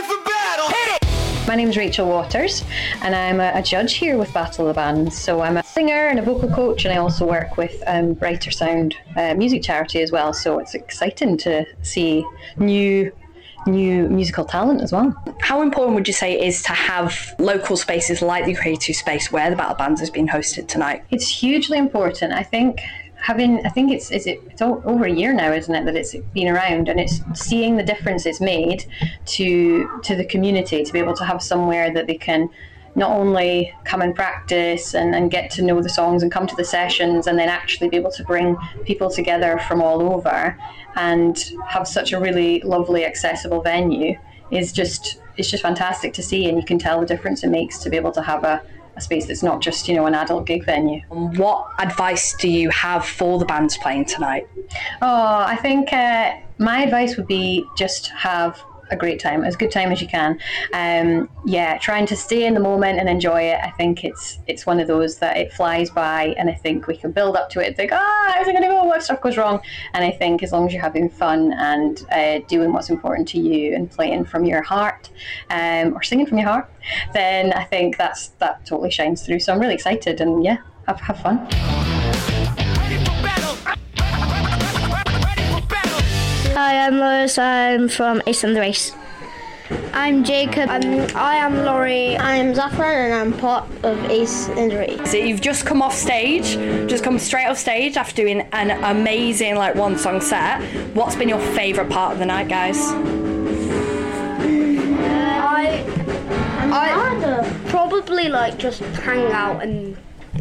My name's Rachel Waters and I'm a judge here with Battle of the Bands. So I'm a singer and a vocal coach, and I also work with Brighter Sound music charity as well. So it's exciting to see new musical talent as well. How important would you say it is to have local spaces like the Creative Space where the Battle of Bands has been hosted tonight? It's hugely important. I think it's over a year now, isn't it, that it's been around, and it's seeing the difference it's made to the community, to be able to have somewhere that they can not only come and practice and get to know the songs and come to the sessions, and then actually be able to bring people together from all over and have such a really lovely accessible venue it's just fantastic to see, and you can tell the difference it makes to be able to have a space that's not just, an adult gig venue. What advice do you have for the bands playing tonight? I think my advice would be just have a great time, as good time as you can. Trying to stay in the moment and enjoy it. I think it's one of those that it flies by, and I think we can build up to it and think, how's it going to go? What stuff goes wrong? And I think as long as you're having fun and doing what's important to you and playing from your heart, or singing from your heart, then I think that totally shines through. So I'm really excited, and have fun. Hi, I'm Lois. I'm from Ace and the Race. I'm Jacob. I am Laurie. I'm Zafran, and I'm part of Ace and the Race. So you've just come straight off stage after doing an amazing one song set. What's been your favourite part of the night, guys? I probably just hang out and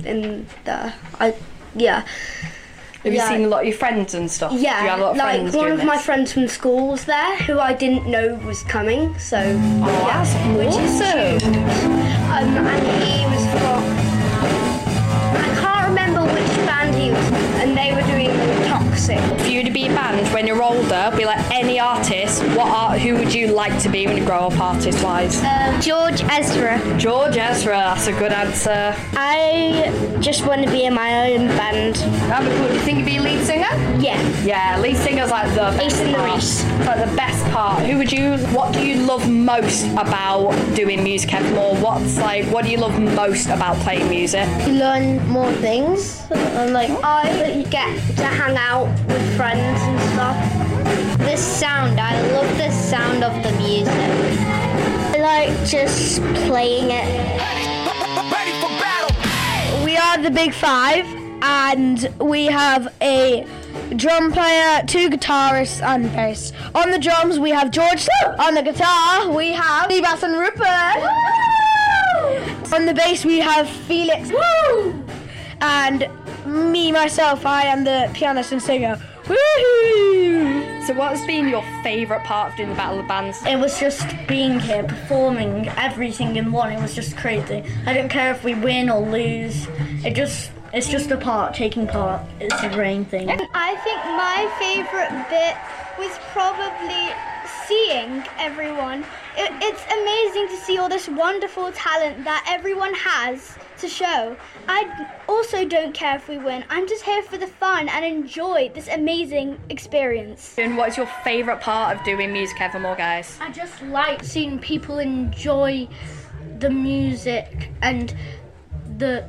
Have you seen a lot of your friends and stuff? Yeah, do you have a lot of friends one doing of this? my friends from school was there who I didn't know was coming, so that's which is awesome. huge. And he was from, I can't remember which band he was, and they were doing Toxic. For you to be a band when you're older, be like any artist, who would you like to be when you grow up artist-wise? George Ezra. George Ezra, that's a good answer. I just want to be in my own band. That'd be cool. Do you think you'd be a lead singer? Yeah. Yeah, lead singer's the best Ace in the part. Race. Like the best part. What do you love most about doing music, Evermore? What do you love most about playing music? Learn more things. I get to hang out with friends and stuff. The sound. I love the sound of the music. I like just playing it. Ready for battle. We are the Big Five, and we have a drum player, 2 guitarists, and bass. On the drums, we have George. On the guitar, we have Seabass and Rupert. Woo! On the bass, we have Felix. Woo! And me, myself, I am the pianist and singer. Woohoo! So what's been your favourite part of doing the Battle of the Bands? It was just being here, performing everything in one. It was just crazy. I don't care if we win or lose. It's just a part, taking part. It's the main thing. I think my favourite bit was probably seeing everyone. It's amazing to see all this wonderful talent that everyone has to show. I also don't care if we win. I'm just here for the fun and enjoy this amazing experience. And what's your favourite part of doing Music Evermore, guys? I just like seeing people enjoy the music and the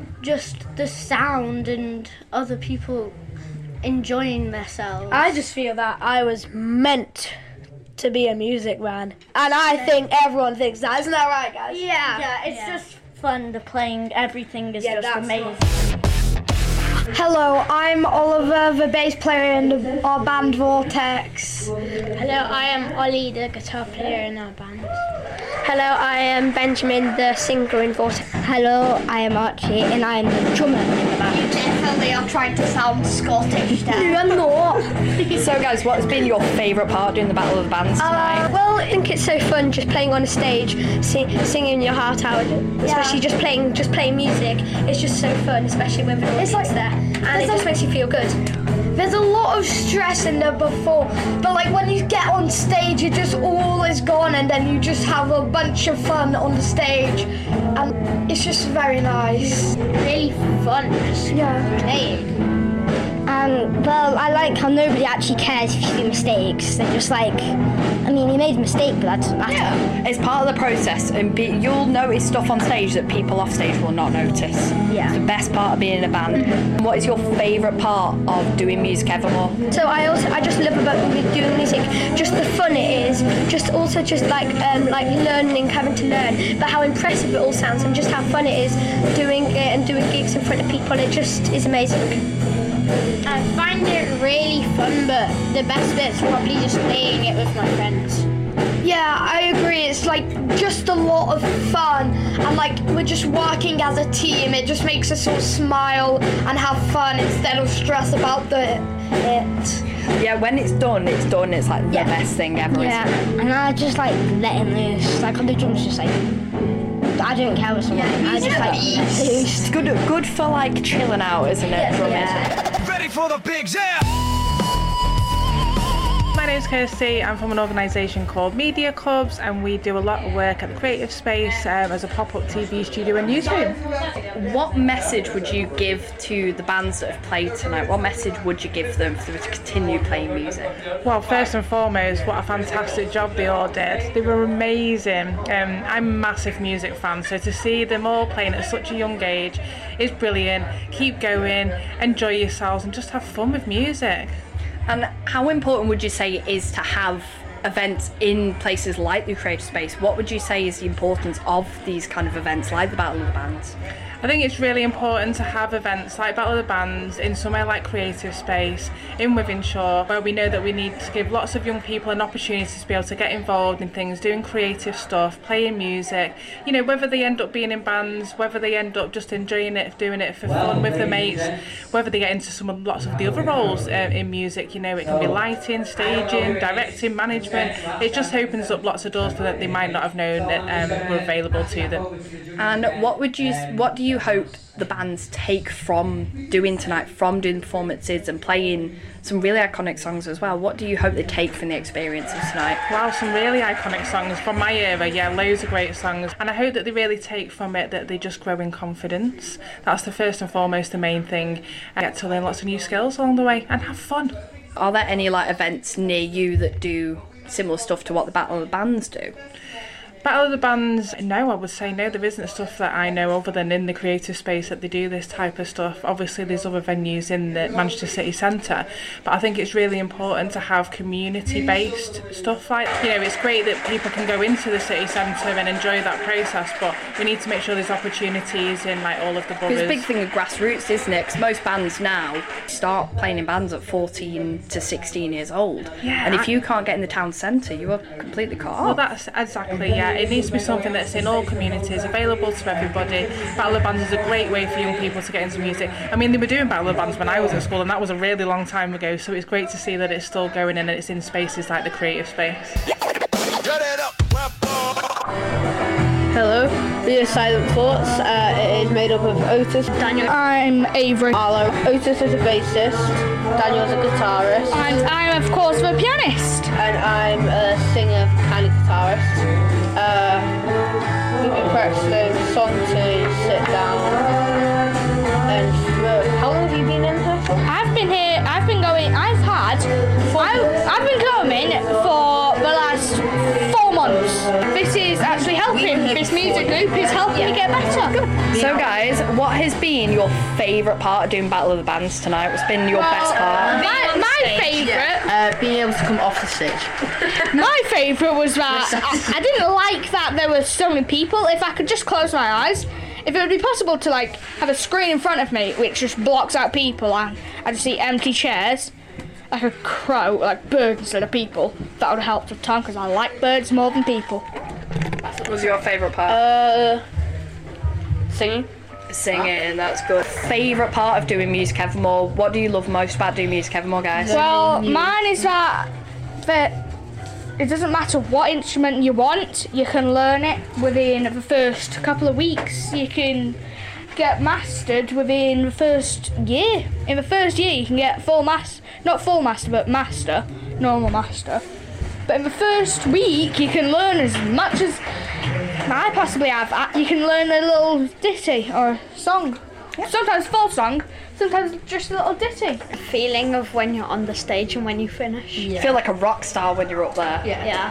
sound and other people enjoying themselves. I just feel that I was meant to be a music man, and I think everyone thinks that. Isn't that right, guys? Yeah, it's just fun. The playing everything is just amazing. Hello, I'm Oliver, the bass player in our band Vortex. Hello, I am Ollie, the guitar player in our band. Hello, I am Benjamin, the singer in Vortex. Hello, I am Archie, and I am the drummer in the band. You definitely are trying to sound Scottish there. I'm not. So guys, what's been your favourite part of doing the Battle of the Bands tonight? Well, I think it's so fun just playing on a stage, singing your heart out, especially just playing music. It's just so fun, especially when the audience there, and it just makes you feel good. There's a lot of stress in there before, but when you get on stage, it just all is gone, and then you just have a bunch of fun on the stage, and it's just very nice. Really fun. Yeah. Playing. Well, I like how nobody actually cares if you do mistakes. They're just like, I mean, you made a mistake, but that doesn't matter. Yeah, it's part of the process, and you'll notice stuff on stage that people off stage will not notice. Yeah. It's the best part of being in a band. What is your favourite part of doing Music Evermore? So I just love about doing music, just the fun it is, just like learning and having to learn, but how impressive it all sounds and just how fun it is doing it and doing gigs in front of people. It just is amazing. I find it really fun, but the best bit's probably just playing it with my friends. Yeah, I agree. It's like just a lot of fun, and like we're just working as a team. It just makes us all smile and have fun instead of stress about it. Yeah, when it's done, it's done. It's like the best thing ever. Yeah, and I just like letting loose. Like on the drums, just like I don't care what someone. I just like loose. It's good for like chilling out, isn't it? Yeah. Ready for the big jam! My name's Kirsty. I'm from an organisation called Media Clubs, and we do a lot of work at the Creative Space as a pop-up TV studio and newsroom. What message would you give to the bands that have played tonight? What message would you give them for them to continue playing music? Well, first and foremost, what a fantastic job they all did. They were amazing. I'm a massive music fan, so to see them all playing at such a young age is brilliant. Keep going, enjoy yourselves, and just have fun with music. And how important would you say it is to have events in places like the Creative Space? What would you say is the importance of these kind of events like the Battle of the Bands? I think it's really important to have events like Battle of the Bands in somewhere like Creative Space in Wythenshawe, where we know that we need to give lots of young people an opportunity to be able to get involved in things, doing creative stuff, playing music, you know, whether they end up being in bands, whether they end up just enjoying it, doing it for fun with their mates, whether they get into lots of the other roles in music, you know, it can be lighting, staging, directing, management. It just opens up lots of doors that they might not have known that were available to them. And what do you hope the bands take from doing tonight, from doing performances and playing some really iconic songs as well? What do you hope they take from the experience of tonight? Wow, some really iconic songs from my era, yeah, loads of great songs. And I hope that they really take from it that they just grow in confidence. That's the first and foremost, the main thing. And get to learn lots of new skills along the way and have fun. Are there any like events near you that do similar stuff to what the Battle of the Bands do? Battle of the Bands, no, I would say no, there isn't stuff that I know other than in the Creative Space that they do this type of stuff. Obviously there's other venues in the Manchester City Centre, but I think it's really important to have community-based stuff. Like, you know, it's great that people can go into the city centre and enjoy that process, but we need to make sure there's opportunities in like all of the boroughs. It's a big thing with grassroots, isn't it? Because most bands now start playing in bands at 14 to 16 years old. Yeah, and if you can't get in the town centre, you are completely cut off. Well, that's exactly, yeah. It needs to be something that's in all communities, available to everybody. Battle of Bands is a great way for young people to get into music. I mean, they were doing Battle of Bands when I was at school, and that was a really long time ago, so it's great to see that it's still going and it's in spaces like the Creative Space. Hello, we are Silent Thoughts. It is made up of Otis, Daniel. I'm Avery. Arlo. Otis is a bassist, Daniel's a guitarist. And I'm, of course, the pianist. And I'm a singer and a guitarist. We've been practicing song to sit down. And how long have you been in here for? I've been coming for the last 4 months. This is actually helping. This music group is helping me get better. So guys, what has been your favourite part of doing Battle of the Bands tonight? What's been your best part? My favourite... being able to come off the stage. My favourite was that I didn't like that there were so many people. If I could just close my eyes, if it would be possible to like have a screen in front of me which just blocks out people and I just see empty chairs, like a crow, like birds instead of people, that would help a ton because I like birds more than people. What was your favourite part? Singing. Singing, that's good. Favourite part of doing Music Evermore? What do you love most about doing Music Evermore, guys? Well, mine is that it doesn't matter what instrument you want, you can learn it within the first couple of weeks. You can get mastered within the first year. In the first year you can get not full master, but master, normal master. But in the first week you can learn as much as I possibly have. You can learn a little ditty or a song. Sometimes full song, sometimes just a little ditty. Feeling of when you're on the stage and when you finish. You feel like a rock star when you're up there. Yeah.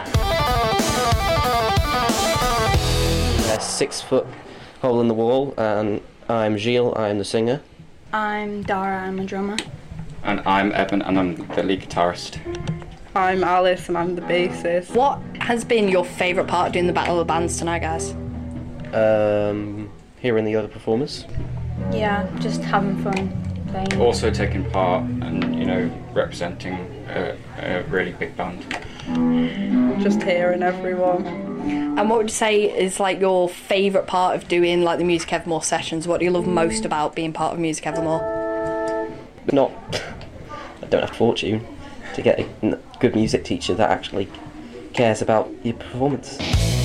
A 6 foot hole in the wall, and I'm Gilles, I'm the singer. I'm Dara, I'm a drummer. And I'm Evan, and I'm the lead guitarist. I'm Alice, and I'm the bassist. What has been your favourite part of doing the Battle of the Bands tonight, guys? Hearing the other performers. Yeah, just having fun playing. Also taking part and, you know, representing a really big band. Just hearing everyone. And what would you say is like your favourite part of doing like the Music Evermore sessions? What do you love most about being part of Music Evermore? I don't have to fortune to get a good music teacher that actually cares about your performance.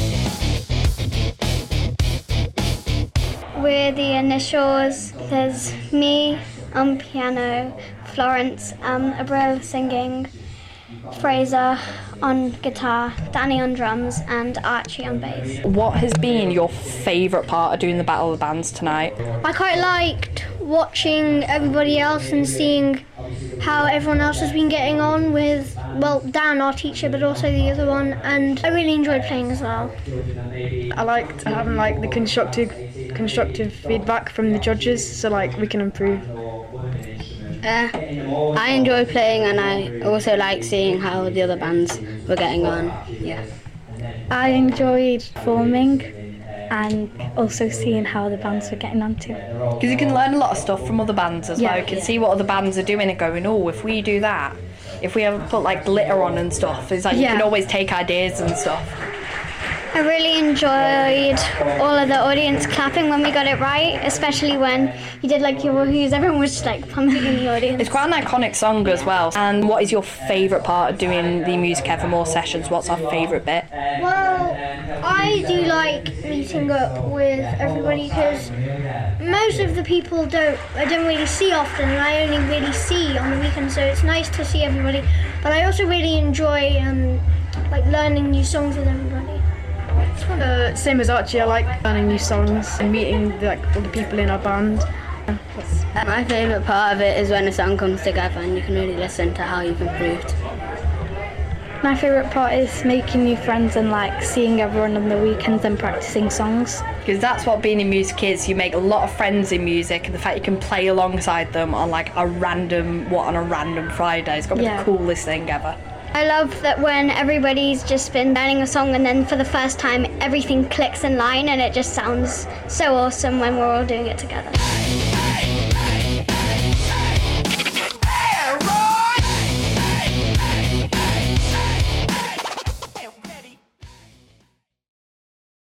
We're the initials. There's me on piano, Florence Abreu singing, Fraser on guitar, Danny on drums, and Archie on bass. What has been your favourite part of doing the Battle of the Bands tonight? I quite liked watching everybody else and seeing how everyone else has been getting on with, well, Dan, our teacher, but also the other one, and I really enjoyed playing as well. I liked having like the constructive feedback from the judges, so like we can improve. I enjoy playing, and I also like seeing how the other bands were getting on. Yeah. I enjoyed performing and also seeing how the bands were getting on too. Because you can learn a lot of stuff from other bands as well. You can see what other bands are doing and going, oh, if we do that, if we ever put like glitter on and stuff, it's like you can always take ideas and stuff. I really enjoyed all of the audience clapping when we got it right, especially when you did like your whoos. Everyone was just like pumping in the audience. It's quite an iconic song as well. And what is your favourite part of doing the Music Evermore sessions? What's our favourite bit? Well, I do like meeting up with everybody because most of the people I don't really see often, and I only really see on the weekend, so it's nice to see everybody. But I also really enjoy like learning new songs with everybody. Same as Archie, I like learning new songs and meeting all the people in our band. My favourite part of it is when a song comes together and you can really listen to how you've improved. My favourite part is making new friends and like seeing everyone on the weekends and practising songs. Because that's what being in music is. You make a lot of friends in music, and the fact you can play alongside them on like a random Friday has got to be the coolest thing ever. I love that when everybody's just been learning a song and then for the first time everything clicks in line and it just sounds so awesome when we're all doing it together.